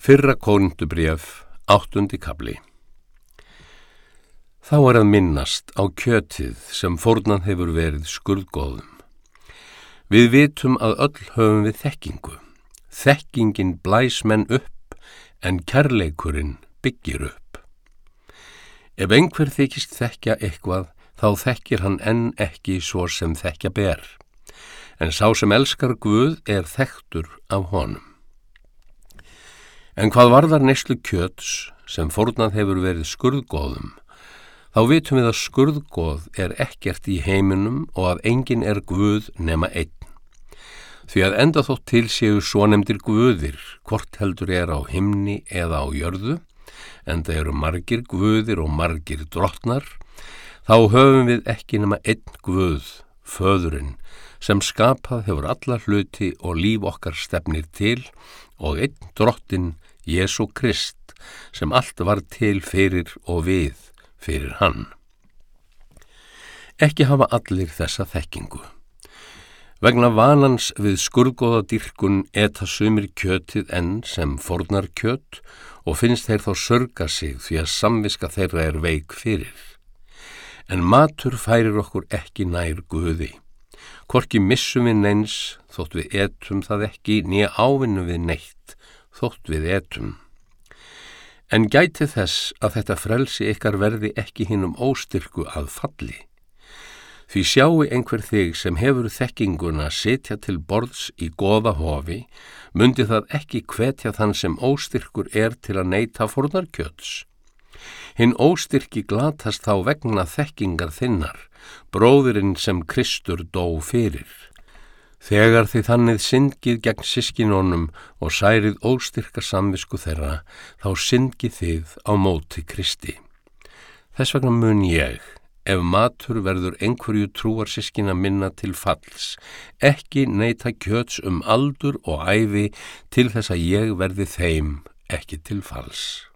Fyrra Kórinthubréf, 8. kafli. Þá að minnast á kjötið sem fórnað hefur verið skurðgóðum. Við vitum að öll höfum við þekkingu. Þekkingin blæs menn upp, en kærleikurinn byggir upp. Ef einhver þykist þekkja eitthvað, þá þekkir hann enn ekki svo sem þekkja ber. En sá sem elskar Guð er þekktur af honum. En hvað varðar neyslu kjöts sem fórnað hefur verið skurðgóðum, þá vitum við að skurðgóð er ekkert í heiminum og að enginn er Guð nema einn. Því að enda þótt til séu svonefndir guðir, hvort heldur er á himni eða á jörðu, enda eru margir guðir og margir drottnar, þá höfum við ekki nema einn Guð, Föðurinn, sem skapað hefur alla hluti og líf okkar stefnir til, og einn drottinn, Jesú Krist, sem allt var til fyrir og við fyrir hann. Ekki hafa allir þessa þekkingu. Vegna vanans við skurðgóðadýrkun eta sumir kjötið enn sem fórnar kjöt og finnst þeir þá sörga sig því að samviska þeirra er veik fyrir. En matur færir okkur ekki nær Guði. Hvorki missum við neins þótt við etum það ekki, né ávinnum við neitt þótt við etum. En gæti þess að þetta frelsi ykkar verði ekki hinum óstyrku að falli. Því sjáu einhver þig sem hefur þekkinguna sitja til borðs í góða hofi, mundi það ekki hvetja þann sem óstyrkur er til að neita fórnarkjöts. Hinn óstyrki glatast þá vegna þekkingar þinnar, bróðirinn sem Kristur dó fyrir. Þegar þið þannig syndgið gegn systkinunum og særið óstyrka samvisku þeirra, þá syndgið þið á móti Kristi. Þess vegna mun ég, ef matur verður einhverju trúarsystkina minna til falls, ekki neita kjöts aldur og ævi til þess að ég verði þeim ekki til falls.